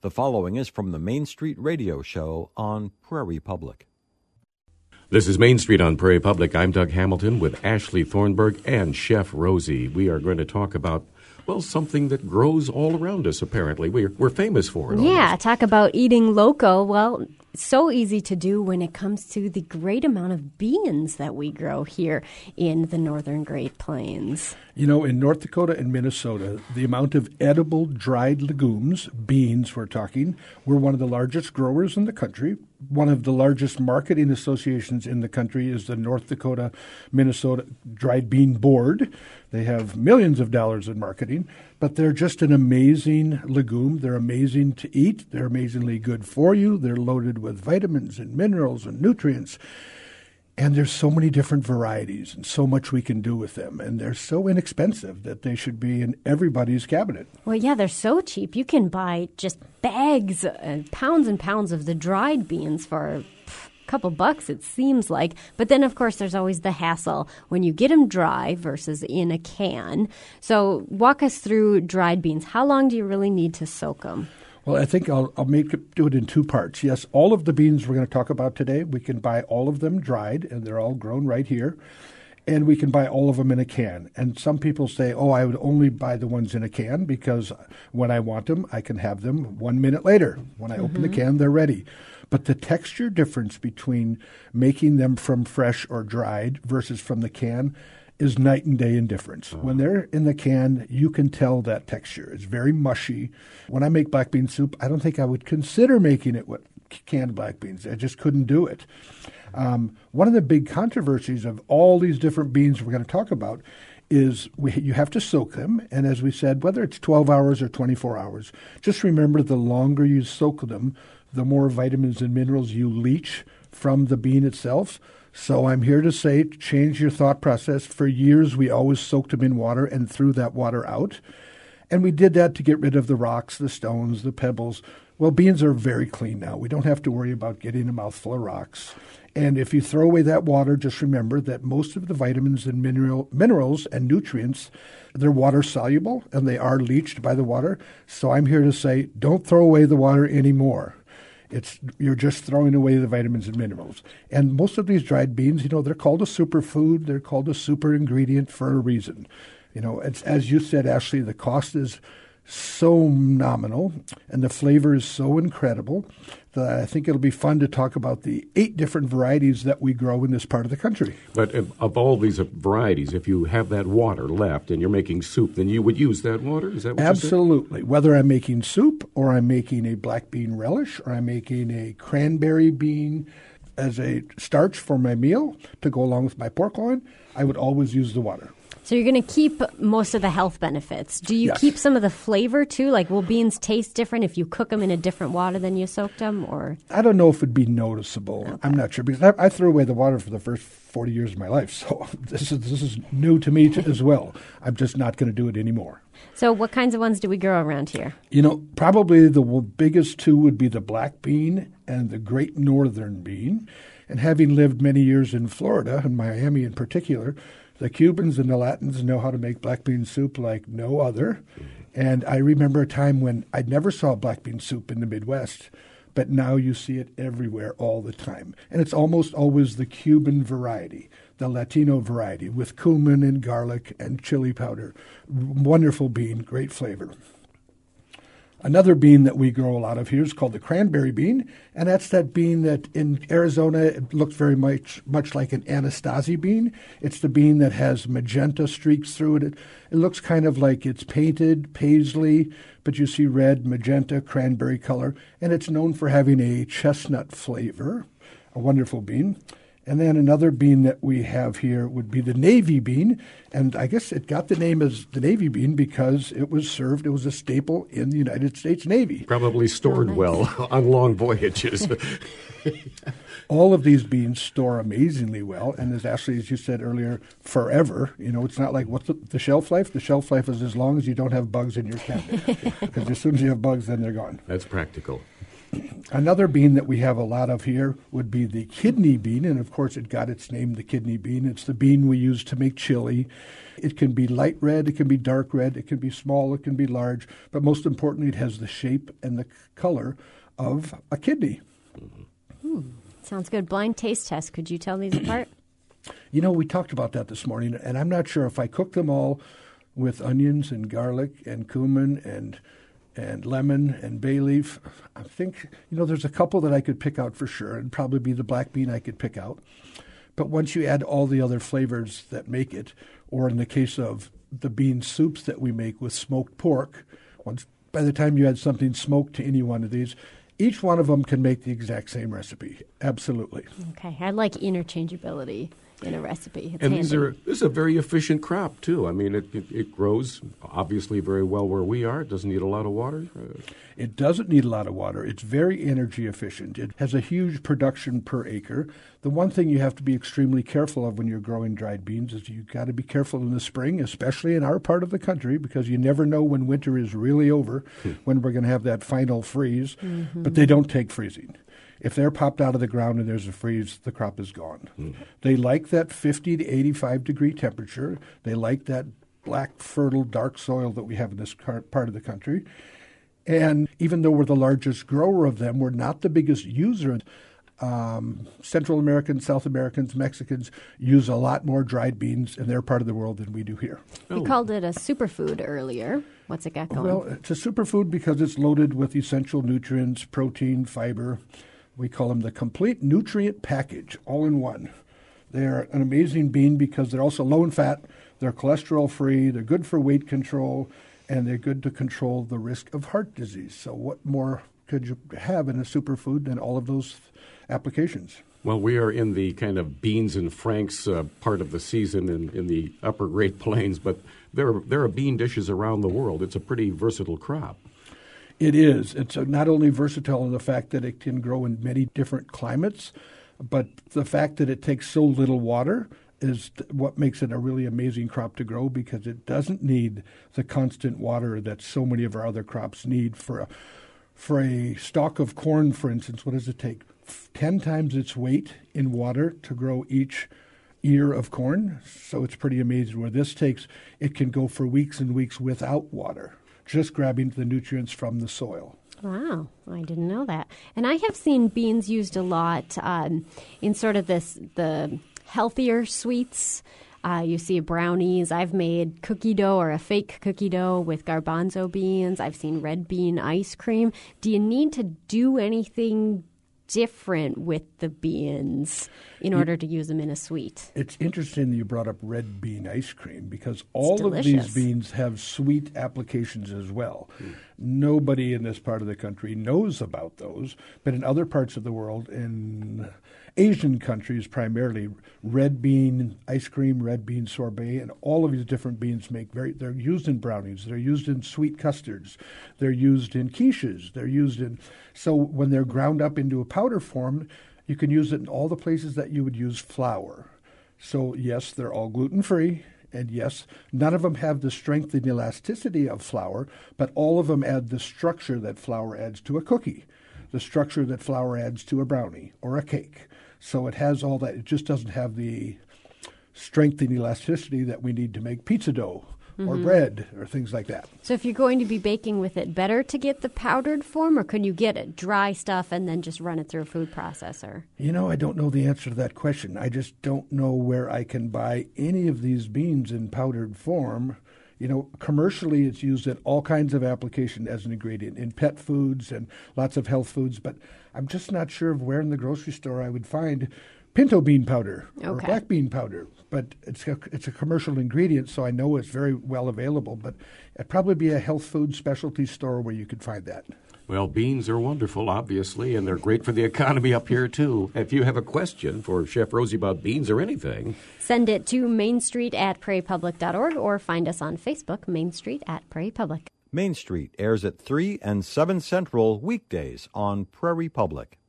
The following is from the Main Street Radio Show on Prairie Public. This is Main Street on Prairie Public. I'm Doug Hamilton with Ashley Thornburg and Chef Rosie. We are going to talk about, well, something that grows all around us, apparently. We're famous for it. Yeah, almost. talk about eating local. Well, so easy to do when it comes to the great amount of beans that we grow here in the northern Great Plains. You know, in North Dakota and Minnesota, the amount of edible dried legumes, beans we're talking, we're one of the largest growers in the country. One of the largest marketing associations in the country is the North Dakota Minnesota Dried Bean Board. They have millions of dollars in marketing, but they're just an amazing legume. They're amazing to eat. They're amazingly good for you. They're loaded with vitamins and minerals and nutrients. And there's so many different varieties and so much we can do with them. And they're so inexpensive that they should be in everybody's cabinet. Well, yeah, they're so cheap. You can buy just bags and pounds of the dried beans for a couple bucks, it seems like. But then, of course, there's always the hassle when you get them dry versus in a can. So walk us through dried beans. How long do you really need to soak them? Well, I think I'll do it in two parts. Yes, all of the beans we're going to talk about today, we can buy all of them dried, and they're all grown right here. And we can buy all of them in a can. And some people say, oh, I would only buy the ones in a can because when I want them, I can have them 1 minute later. When I open the can, they're ready. But the texture difference between making them from fresh or dried versus from the can is night and day in difference. When they're in the can, you can tell that texture. It's very mushy. When I make black bean soup, I don't think I would consider making it with canned black beans. I just couldn't do it. One of the big controversies of all these different beans we're going to talk about is you have to soak them. And as we said, whether it's 12 hours or 24 hours, just remember the longer you soak them, the more vitamins and minerals you leach from the bean itself. So I'm here to say, change your thought process. For years, we always soaked them in water and threw that water out. And we did that to get rid of the rocks, the stones, the pebbles. Well, beans are very clean now. We don't have to worry about getting a mouthful of rocks. And if you throw away that water, just remember that most of the vitamins and minerals and nutrients, they're water soluble and they are leached by the water. So I'm here to say, don't throw away the water anymore. You're just throwing away the vitamins and minerals. And most of these dried beans, they're called a superfood. They're called a super ingredient for a reason. It's, as you said, Ashley, the cost is so nominal and the flavor is so incredible that I think it'll be fun to talk about the 8 different varieties that we grow in this part of the country. But of all these varieties, if you have that water left and you're making soup, then you would use that water? Is that what Absolutely. You said? Whether I'm making soup or I'm making a black bean relish or I'm making a cranberry bean as a starch for my meal to go along with my pork loin, I would always use the water. So you're going to keep most of the health benefits. Do you Yes. keep some of the flavor too? Like, will beans taste different if you cook them in a different water than you soaked them? Or I don't know if it'd be noticeable. Okay. I'm not sure because I threw away the water for the first 40 years of my life. So this is new to me as well. I'm just not going to do it anymore. So what kinds of ones do we grow around here? Probably the biggest two would be the black bean and the great northern bean. And having lived many years in Florida, and Miami in particular, the Cubans and the Latins know how to make black bean soup like no other. And I remember a time when I never saw black bean soup in the Midwest, but now you see it everywhere all the time. And it's almost always the Cuban variety, the Latino variety, with cumin and garlic and chili powder. Wonderful bean, great flavor. Another bean that we grow a lot of here is called the cranberry bean, and that's that bean that in Arizona it looks very much like an Anasazi bean. It's the bean that has magenta streaks through it. It looks kind of like it's painted paisley, but you see red, magenta, cranberry color, and it's known for having a chestnut flavor, a wonderful bean. And then another bean that we have here would be the navy bean. And I guess it got the name as the navy bean because it was a staple in the United States Navy. Probably stored well on long voyages. All of these beans store amazingly well. And as you said earlier, forever. It's not like what's the shelf life? The shelf life is as long as you don't have bugs in your cabinet. Because as soon as you have bugs, then they're gone. That's practical. Another bean that we have a lot of here would be the kidney bean, and of course it got its name, the kidney bean. It's the bean we use to make chili. It can be light red, it can be dark red, it can be small, it can be large, but most importantly it has the shape and the color of a kidney. Sounds good. Blind taste test. Could you tell these apart? You know, we talked about that this morning, and I'm not sure if I cook them all with onions and garlic and cumin and lemon and bay leaf. I think, there's a couple that I could pick out for sure, and probably be the black bean I could pick out. But once you add all the other flavors that make it, or in the case of the bean soups that we make with smoked pork, by the time you add something smoked to any one of these, each one of them can make the exact same recipe. Absolutely. Okay. I like interchangeability in a recipe. It's and handy. this is a very efficient crop, too. I mean, it grows obviously very well where we are. It doesn't need a lot of water. It doesn't need a lot of water. It's very energy efficient. It has a huge production per acre. The one thing you have to be extremely careful of when you're growing dried beans is you've got to be careful in the spring, especially in our part of the country, because you never know when winter is really over, when we're going to have that final freeze. Mm-hmm. But they don't take freezing. If they're popped out of the ground and there's a freeze, the crop is gone. Mm. They like that 50 to 85 degree temperature. They like that black, fertile, dark soil that we have in this part of the country. And even though we're the largest grower of them, we're not the biggest user. Central Americans, South Americans, Mexicans use a lot more dried beans in their part of the world than we do here. You called it a superfood earlier. What's it got going? Well, it's a superfood because it's loaded with essential nutrients, protein, fiber. We call them the complete nutrient package, all in one. They're an amazing bean because they're also low in fat, they're cholesterol-free, they're good for weight control, and they're good to control the risk of heart disease. So what more could you have in a superfood than all of those applications? Well, we are in the kind of beans and franks part of the season in the upper Great Plains, but there are bean dishes around the world. It's a pretty versatile crop. It is. It's not only versatile in the fact that it can grow in many different climates, but the fact that it takes so little water is what makes it a really amazing crop to grow, because it doesn't need the constant water that so many of our other crops need. For a stalk of corn, for instance, what does it take? 10 times its weight in water to grow each ear of corn. So it's pretty amazing. Where this it can go for weeks and weeks without water, just grabbing the nutrients from the soil. Wow, I didn't know that. And I have seen beans used a lot in sort of the healthier sweets. You see brownies. I've made cookie dough or a fake cookie dough with garbanzo beans. I've seen red bean ice cream. Do you need to do anything different with the beans in order to use them in a sweet? It's interesting that you brought up red bean ice cream, because all of these beans have sweet applications as well. Nobody in this part of the country knows about those, but in other parts of the world, in Asian countries primarily, red bean ice cream, red bean sorbet, and all of these different beans they're used in brownies, they're used in sweet custards, they're used in quiches, so when they're ground up into a powder form, you can use it in all the places that you would use flour. So yes, they're all gluten-free, and yes, none of them have the strength and elasticity of flour, but all of them add the structure that flour adds to a cookie, the structure that flour adds to a brownie or a cake. So it has all that. It just doesn't have the strength and elasticity that we need to make pizza dough or bread or things like that. So if you're going to be baking with it, better to get the powdered form, or can you get it dry stuff and then just run it through a food processor? I don't know the answer to that question. I just don't know where I can buy any of these beans in powdered form. Commercially it's used in all kinds of application as an ingredient in pet foods and lots of health foods, but I'm just not sure of where in the grocery store I would find pinto bean powder or black bean powder. But it's a commercial ingredient, so I know it's very well available, but it'd probably be a health food specialty store where you could find that. Well, beans are wonderful, obviously, and they're great for the economy up here, too. If you have a question for Chef Rosie about beans or anything, send it to mainstreet@prairiepublic.org or find us on Facebook, Main Street at Prairie Public. Main Street airs at 3 and 7 Central weekdays on Prairie Public.